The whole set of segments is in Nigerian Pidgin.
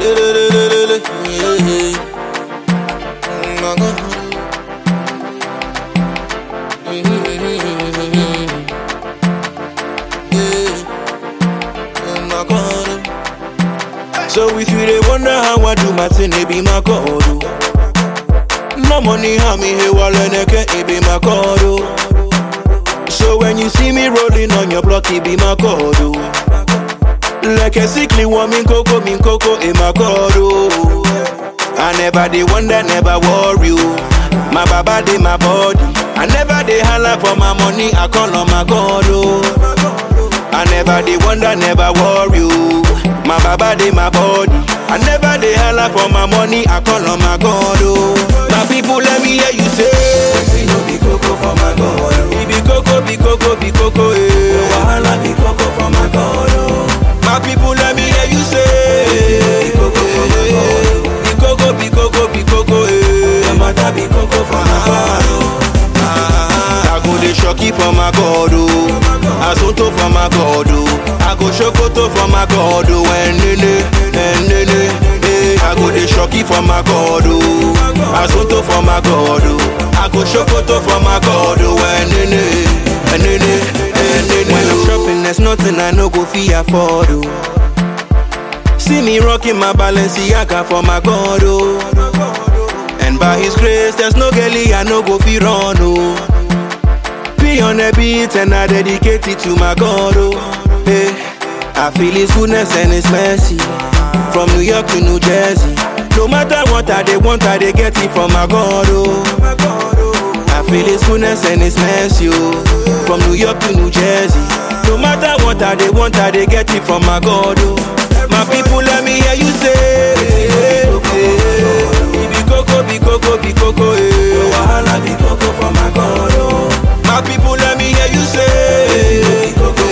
So if you dey wonder how I do my thing, it be my God. No money, how me here while it be my God. So when you see me rolling on your block, it be my God. Like a sickly woman, coco, in my God. I never dey wonder, never worry. My baba dey my body. I never dey holla for my money, I call on my God. I never dey wonder, never worry. My baba dey my body. I never dey holla for my money, I call on my God. My people, let me hear you say, wetin no be coco for my God. It be coco, Wahala be coco for my God. My people, let me hear you say, Be coco for my God. Be coco, No matter be coco for my God. I go dey shocky for my God, Asonto for my God, I go shokoto for my God, I go dey shocky for my God, Asonto for my God, I go shokoto for my God, When I'm shopping, there's nothing I no go fi afford. See me rocking my Balenciaga for my God, and by His grace, there's no girlie I no go fi run. Be on the beat and I dedicate it to my God. Hey, I feel His goodness and His mercy from New York to New Jersey. No matter what I they want, I they get it from my God. I feel His goodness and His mercy from New York to New Jersey. No matter what I they want, I they get it from my God. My people, let me hear you say, be coco, Wahala be coco for my God. My people, let me hear you say, Be coco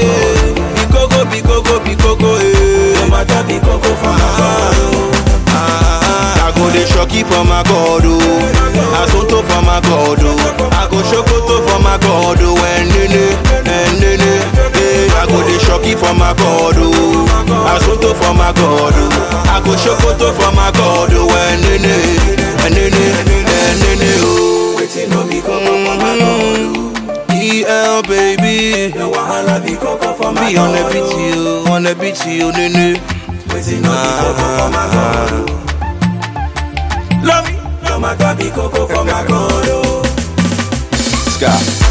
No matter be coco for my God. I go dey shocky for my God, Asonto for my God, I go shokoto for my God, I go dey shocky for my God, Asonto for my God, I go shokoto for my God, Wetin no be coco for my God. EL baby, No wahala be coco for my be on the God. beat you, nene. Wetin no be coco for my God. Love me. No matter be coco for my God. Sky.